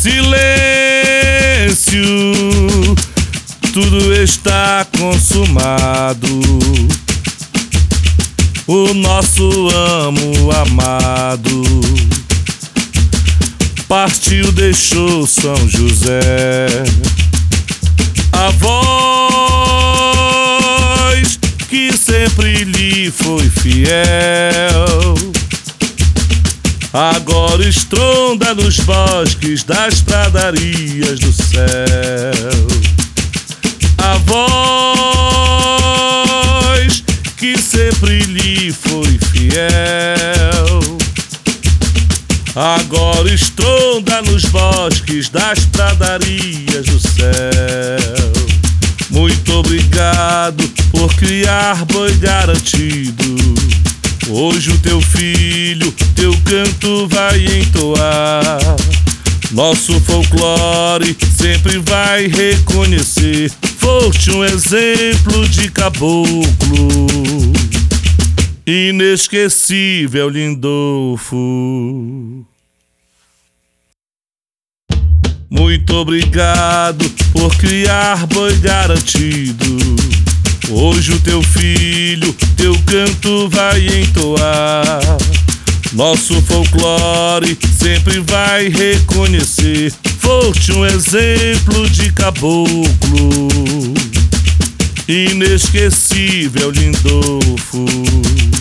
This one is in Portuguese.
Silêncio, tudo está consumado. O nosso amo amado partiu, deixou São José. A voz que sempre lhe foi fiel agora estronda nos bosques das pradarias do céu. A voz que sempre lhe foi fiel agora estronda nos bosques das pradarias do céu. Muito obrigado por criar boi garantido. Hoje o teu filho, teu canto vai entoar. Nosso folclore sempre vai reconhecer. Foste um exemplo de caboclo, inesquecível, Lindolfo. Muito obrigado por criar boi garantido. Hoje o teu filho, teu canto vai entoar. Nosso folclore sempre vai reconhecer. Foste um exemplo de caboclo, inesquecível, Lindolfo.